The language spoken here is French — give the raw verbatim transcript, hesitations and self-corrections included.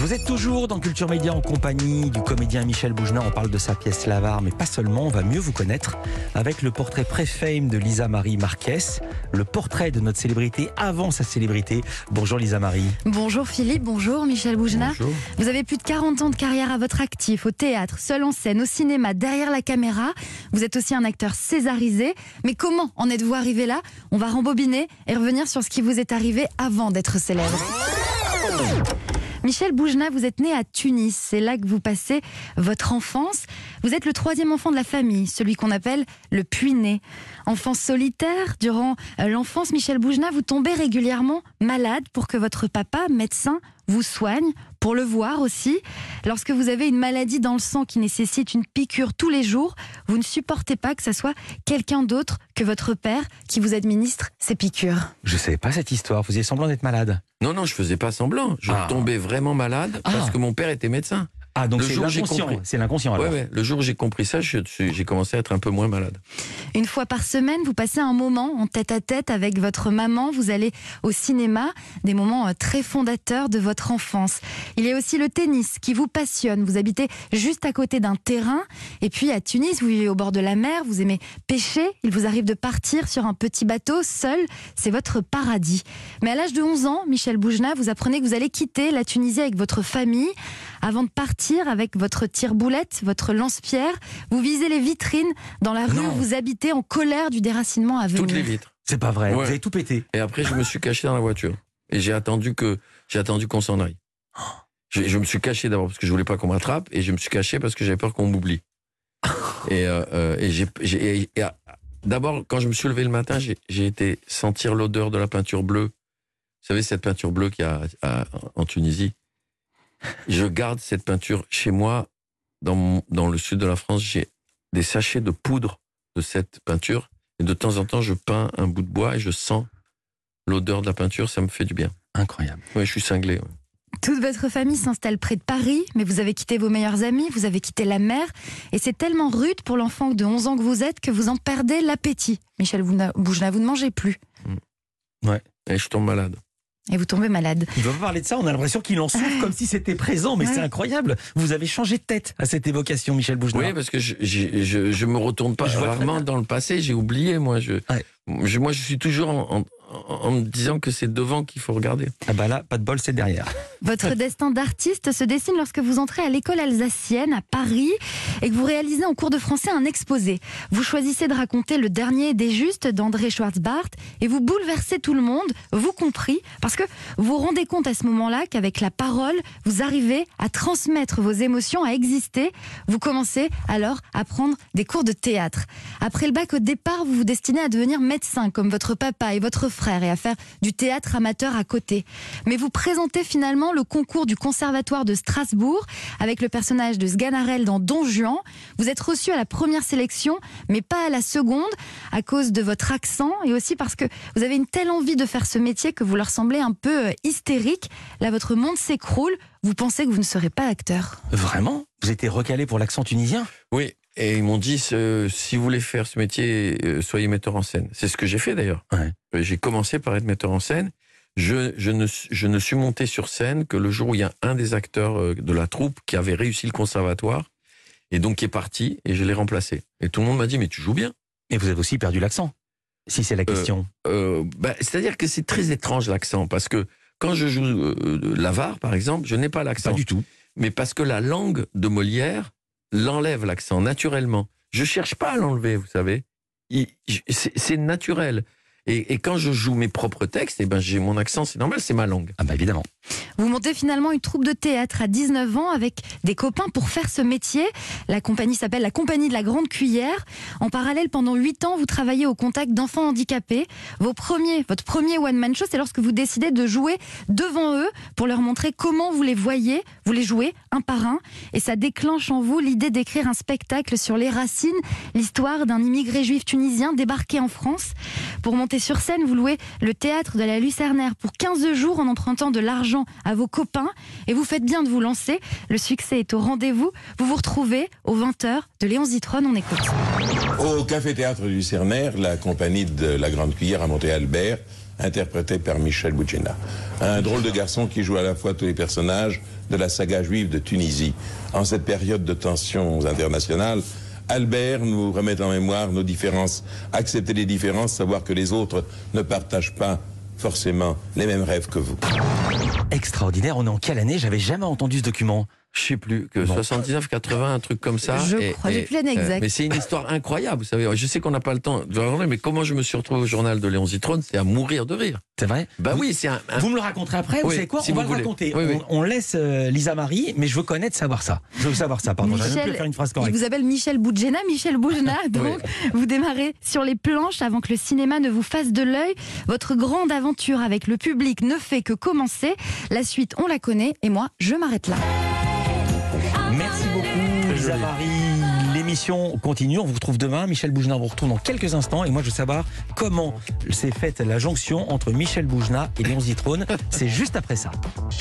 Vous êtes toujours dans Culture Média en compagnie du comédien Michel Bougenat. On parle de sa pièce L'Avare, mais pas seulement. On va mieux vous connaître avec le portrait pré-fame de Lisa Marie Marquez, le portrait de notre célébrité avant sa célébrité. Bonjour Lisa Marie. Bonjour Philippe, bonjour Michel Bougenat. Bonjour. Vous avez plus de quarante ans de carrière à votre actif, au théâtre, seul en scène, au cinéma, derrière la caméra. Vous êtes aussi un acteur césarisé. Mais comment en êtes-vous arrivé là? On va rembobiner et revenir sur ce qui vous est arrivé avant d'être célèbre. Michel Bougenat, vous êtes né à Tunis, c'est là que vous passez votre enfance. Vous êtes le troisième enfant de la famille, celui qu'on appelle le puiné. Enfant solitaire, durant l'enfance, Michel Bougenat, vous tombez régulièrement malade pour que votre papa, médecin, vous soigne, pour le voir aussi. Lorsque vous avez une maladie dans le sang qui nécessite une piqûre tous les jours, vous ne supportez pas que ce soit quelqu'un d'autre que votre père qui vous administre ces piqûres. Je ne savais pas cette histoire, vous faisiez semblant d'être malade. Non, non, je faisais pas semblant. Je Ah. tombais vraiment malade parce Ah. que mon père était médecin. Ah, donc Le c'est jour où j'ai l'inconscient, compris. c'est l'inconscient alors. Ouais, ouais. Le jour où j'ai compris ça, je suis- j'ai commencé à être un peu moins malade. Une fois par semaine, vous passez un moment en tête-à-tête avec votre maman. Vous allez au cinéma, des moments euh, très fondateurs de votre enfance. Il y a aussi le tennis qui vous passionne. Vous habitez juste à côté d'un terrain. Et puis à Tunis, vous vivez au bord de la mer. Vous aimez pêcher. Il vous arrive de partir sur un petit bateau seul. C'est votre paradis. Mais à l'âge de onze ans, Michel Bougenat, vous apprenez que vous allez quitter la Tunisie avec votre famille. Avant de partir avec votre tire-boulette, votre lance-pierre, vous visez les vitrines dans la rue Non. où vous habitez en colère du déracinement à venir. Toutes les vitres. C'est pas vrai, Ouais. vous avez tout pété. Et après, je me suis caché dans la voiture. Et j'ai attendu que j'ai attendu qu'on s'en aille. Je, je me suis caché d'abord parce que je voulais pas qu'on m'attrape, et je me suis caché parce que j'avais peur qu'on m'oublie. Et, euh, euh, et j'ai, j'ai- et- et, euh, d'abord, quand je me suis levé le matin, j'ai, j'ai été sentir l'odeur de la peinture bleue. Vous savez, cette peinture bleue qu'il y a à- en Tunisie. Je garde cette peinture chez moi. Dans, mon- dans le sud de la France, j'ai des sachets de poudre de cette peinture. Et de temps en temps, je peins un bout de bois et je sens l'odeur de la peinture. Ça me fait du bien. Incroyable. Oui, je suis cinglé. Ouais. Toute votre famille s'installe près de Paris, mais vous avez quitté vos meilleurs amis, vous avez quitté la mer, et c'est tellement rude pour l'enfant de onze ans que vous êtes que vous en perdez l'appétit. Michel Bougenat, vous ne mangez plus, Et je tombe malade. et vous tombez malade. Il ne va pas parler de ça, on a l'impression qu'il en souffre comme si c'était présent, mais Ouais. c'est incroyable. Vous avez changé de tête à cette évocation, Michel Bougenat. Oui, parce que je, je, je, je me retourne pas Je vois très rarement bien. dans le passé. J'ai oublié, moi. Je, Ouais. je, moi, je suis toujours en, en, en me disant que c'est devant qu'il faut regarder. Ah bah là, pas de bol, c'est derrière. Votre destin d'artiste se dessine lorsque vous entrez à l'école alsacienne à Paris et que vous réalisez en cours de français un exposé. Vous choisissez de raconter Le Dernier des Justes d'André Schwarzbart et vous bouleversez tout le monde, vous compris, parce que vous vous rendez compte à ce moment-là qu'avec la parole, vous arrivez à transmettre vos émotions, à exister. Vous commencez alors à prendre des cours de théâtre. Après le bac, au départ, vous vous destinez à devenir médecin comme votre papa et votre frère et à faire du théâtre amateur à côté. Mais vous présentez finalement le concours du Conservatoire de Strasbourg avec le personnage de Sganarelle dans Don Juan. Vous êtes reçu à la première sélection, mais pas à la seconde, à cause de votre accent et aussi parce que vous avez une telle envie de faire ce métier que vous leur semblez un peu euh, hystérique. Là, votre monde s'écroule. Vous pensez que vous ne serez pas acteur. Vraiment? Vous étiez recalé pour l'accent tunisien? Oui, et ils m'ont dit, ce- si vous voulez faire ce métier, euh, soyez metteur en scène. C'est ce que j'ai fait d'ailleurs. Ouais. Euh, J'ai commencé par être metteur en scène. Je, je, ne, je ne suis monté sur scène que le jour où il y a un des acteurs euh, de la troupe qui avait réussi le conservatoire et donc qui est parti, et je l'ai remplacé. Et tout le monde m'a dit, mais tu joues bien. Et vous avez aussi perdu l'accent, si c'est la question. Euh, bah, c'est-à-dire que c'est très étrange l'accent, parce que quand je joue euh, l'Avare, par exemple, je n'ai pas l'accent. Pas du tout. Mais parce que la langue de Molière l'enlève l'accent naturellement. Je cherche pas à l'enlever, vous savez. Il- C'est c'est naturel. Et, et quand je joue mes propres textes, eh ben j'ai mon accent, c'est normal, c'est ma langue. Ah bah évidemment. Vous montez finalement une troupe de théâtre à dix-neuf ans avec des copains pour faire ce métier. La compagnie s'appelle la Compagnie de la Grande Cuillère. En parallèle, pendant huit ans, vous travaillez au contact d'enfants handicapés. Vos premiers, votre premier one-man show, c'est lorsque vous décidez de jouer devant eux pour leur montrer comment vous les voyez. Vous les jouez un par un et ça déclenche en vous l'idée d'écrire un spectacle sur les racines, l'histoire d'un immigré juif tunisien débarqué en France. Pour monter sur scène, vous louez le théâtre de la Lucernaire pour quinze jours en empruntant de l'argent à vos copains et vous faites bien de vous lancer. Le succès est au rendez-vous. Vous vous retrouvez aux vingt heures de Léon Zitrone. On écoute. Au Café Théâtre du Lucernaire, la compagnie de la Grande Cuillère à Montréal-Albert interprété par Michel Boudjena. Un drôle de garçon qui joue à la fois tous les personnages de la saga juive de Tunisie. En cette période de tensions internationales, Albert nous remet en mémoire nos différences. Accepter les différences, savoir que les autres ne partagent pas forcément les mêmes rêves que vous. Extraordinaire, on est en quelle année? J'avais jamais entendu ce document. Je sais plus, que Bon. soixante-dix-neuf, quatre-vingts, un truc comme ça. Je Et- crois, j'ai et- plus l'année euh, exacte. mais c'est une histoire incroyable, vous savez. Je sais qu'on n'a pas le temps de vous raconter, mais comment je me suis retrouvé au journal de Léon Zitrone, c'est à mourir de rire. C'est vrai? Bah vous, oui, c'est un... un- Vous me le raconterez après, vous Oui, savez quoi? si On va vous le voulez. raconter. Oui, oui. On, on laisse euh, Lisa Marie, mais je veux connaître, savoir ça. Je veux savoir ça, pardon. J'arrive même plus à faire une phrase il correcte. vous appelle Michel Boudjena, Michel Boudjena, donc vous démarrez sur les planches avant que le cinéma ne vous fasse de l'œil. Votre grande aventure avec le public ne fait que commencer. La suite, on la connaît, et moi, je m'arrête là. Merci beaucoup, Lisa Marie. L'émission continue. On vous retrouve demain. Michel Boujna vous retrouve dans quelques instants. Et moi, je veux savoir comment s'est faite la jonction entre Michel Boujna et Léon Zitrone. C'est juste après ça.